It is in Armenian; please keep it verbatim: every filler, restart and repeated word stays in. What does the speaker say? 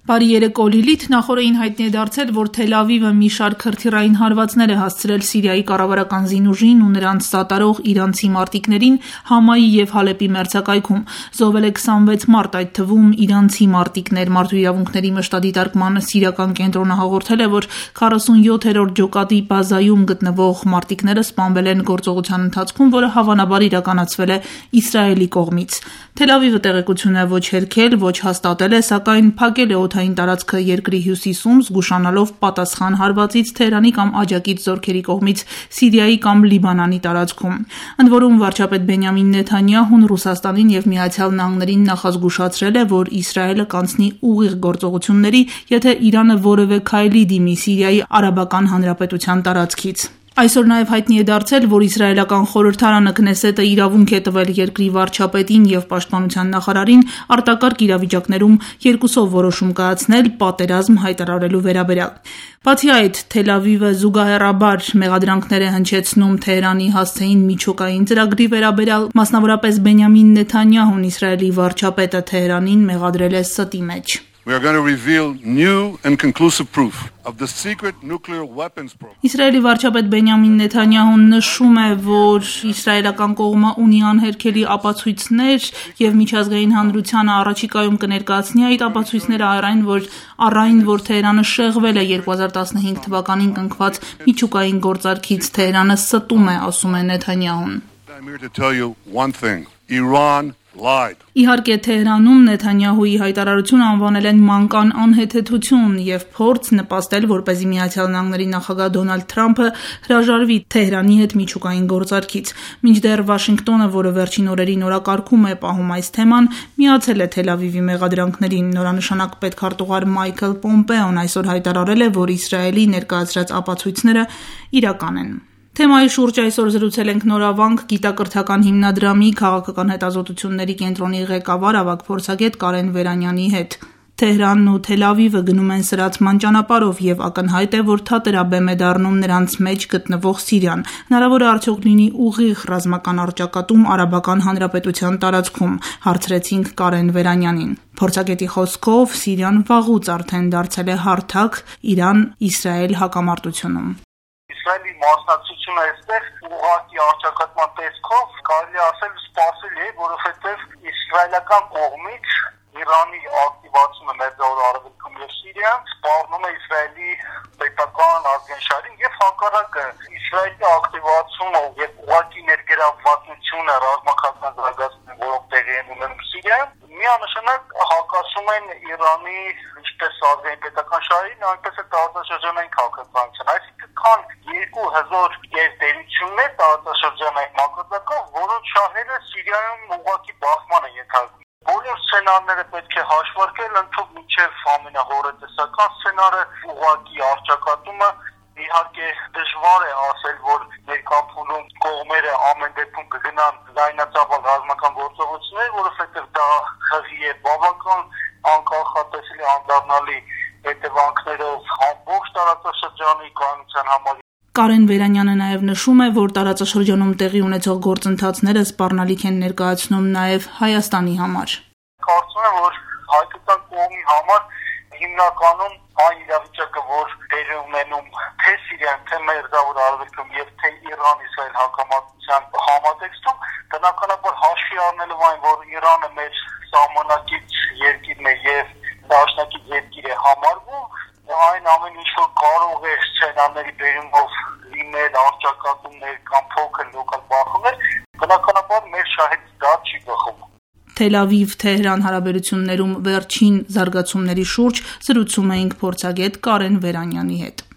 Բարի երեկո Լիլիթ, նախորդին հայտնի է դարձել, որ Թել Ավիվը մի շարք հրթիռային հարվածներ է հասցրել Սիրիայի կառավարական զինուժին ու նրանց սատարող իրանցի մարտիկներին Համայի և Հալեպի մերձակայքում։ Զոհվել է քսանվեց մարդ, այդ թվում իրանցի մարտիկներ։ Մարդու իրավունքների մշտադիտարկման սիրիական կենտրոնը հաղորդել է, որ քառասունյոթերորդ ջոկատի բազայում գտնվող մարտիկները սպանվել են գործողության ընթացքում, որը հավանաբար իրականացվել է Իսրայելի կողմից։ Թել Ավիվը տեղեկություն է ոչ հերքել, ոչ հաստատել է, սակայն փակել է օդային տարածքը երկրի հյուսիսում, զգուշանալով պատասխան հարվածից Թեհրանի կամ աջակից զորքերի կողմից Սիրիայի կամ Լիբանանի տարածքում։ Ընդ որում վարչապետ Բենյամին Նեթանյահուն Ռուսաստանին և Միացյալ Նահանգներին նախազգուշացրել է, որ Իսրայելը կանցնի ուղիղ գործողությունների, եթե Իրանը որևէ քայլի դիմի Սիրիայի Արաբական Հանրապետության տարածքից։ Այսօր նաև հայտնի է դարձել, որ իսրայելական խորհրդարանը Քնեսետը իրավունք է տվել երկրի վարչապետին և պաշտպանության նախարարին արտակարգ իրավիճակներում երկուսով որոշում կայացնել պատերազմ հայտարարելու վերաբերյալ։ Բացի այդ, Թել Ավիվը զուգահեռաբար մեղադրանքներ է հնչեցնում Թեհրանի հասցեին միջուկային ծրագրի վերաբերյալ, մասնավորապես Բենյամին Նեթանյահուն Իսրայելի վարչապետը Թեհրանին մեղադրել է ստի մեջ։ We are going to reveal new and conclusive proof of the secret nuclear weapons program. Իսրայելի վարչապետ Բենյամին Նեթանյահուն նշում է, որ իսրայելական կողմը ունի անհերքելի ապացույցներ և միջազգային հանրությանը առաջիկայում կներկայացնի այդ ապացույցները առ այն, որ առ այն, որ Թեհրանը շեղվել է երկու հազար տասնհինգ թվականին կնքված միջուկային գործարքից։ Թեհրանը ստում է, ասում է Նեթանյահուն։ I'm here to tell you one thing. Iran lied. Իհարկե Թեհրանում Նեթանյահուի հայտարարությունը անվանել են մանկան անհեթեթություն և փորձ նպաստել, որպեսզի Միացյալ Նահանգների նախագահ Դոնալդ Թրամփը հրաժարվի Թեհրանի հետ միջուկային գործարքից։ Մինչդեռ Վաշինգտոնը, որը վերջին օրերին օրակարգում է պահում այս թեման, միացել է Թել Ավիվի մեղադրանքներին։ Նորանշանակ պետքարտուղար Մայքլ Պոմպեոն այսօր հայտարարել է, որ Իսրայելի ներկայացրած ապացույցները իրական են։ Թեմայի շուրջ այսօր զրուցել ենք Նորավանք գիտակրթական հիմնադրամի քաղաքական հետազոտությունների կենտրոնի ղեկավար ավագ փորձագետ Կարեն Վերանյանի հետ։ Թեհրանն ու Թել Ավիվը գնում են սրացման ճանապարհով և ակնհայտ է, որ թատերաբեմ է դառնում նրանց մեջ գտնվող Սիրիան։ Հնարավոր է արդյոք լինի ուղիղ ռազմական առճակատում Արաբական Հանրապետության տարածքում, հարցրեցինք Կարեն Վերանյանին։ Փորձագետի խոսքով Սիրիան վաղուց արդեն դարձել է հարթակ Իրան-Իսրայել հակամարտությունում։ Իսրայելի մասնակցությունը այստեղ ուղղակի առճակատման տեսքով կարելի ասել սպասել է, որովհետև իսրայելական կողմից Իրանի ակտիվացումը Մերձավոր Արևելքում և Սիրիայում սպառնում է Իսրայելի պետական արգենշարին և հակառակը Իսրայելի ակտիվացումը և ուղղակի ներգրավվածությունը ռազմական զարգացումներին, որոնք տեղի են ունենում Սիրիայում, միանշանակ հակասում են Իրանի ինչպես ազգային պետական շահերին, այնպես էլ տարածաշրջանային քաղաքականությանը։ Այսինքն կան երկու հզոր գերտերություններ տարածաշրջանային մակարդակով, որոնց շահերը Սիրիայում ուղղակի բախման են ենթարկվում։ Բոլոր սցենարները պետք է հաշվարկել, ընդհանուր մինչև ամենահորետեսական սցենարը ուղղակի առճակատումը։ Իհարկե դժվար է ասել, որ ներկա փուլում կողմերը ամեն դեպքում կգնան լայնածավալ ռազմական գործողություններ, որովհետև դա խղի է բավական անկախատեսելի անդառնալի հետևանքներով ամբողջ տարածաշրջանի կայունության համար։ Կարեն Վերանյանը նաև նշում է, որ տարածաշրջանում տեղի ունեցող գործընթացները սպառնալիք են ներկայացնում նաև Հայաստանի համար։ Կարծում եմ, որ հայկական կողմի համար հիմնականում այն իրավիճակը, որ դեր է ունենում թե Սիրիայում, թե Մերձավոր Արևելքում և թե Իրան-Իսրայել հակամարտության համատեքստում, բնականաբար հաշվի առնելով այն, որ Իրանը մեր սահմանակից երկիրն է և դաշնակից երկիր է համարվում, այն ամեն ինչ որ կարող է սցենարների բերումով լինել առճակատումներ կամ փոքր լոկալ բախումներ, բնականաբար մեր շահից դա չի բխում։ Թել Ավիվ-Թեհրան հարաբերություններում վերջին զարգացումների շուրջ զրուցում էինք փորձագետ Կարեն Վերանյանի հետ։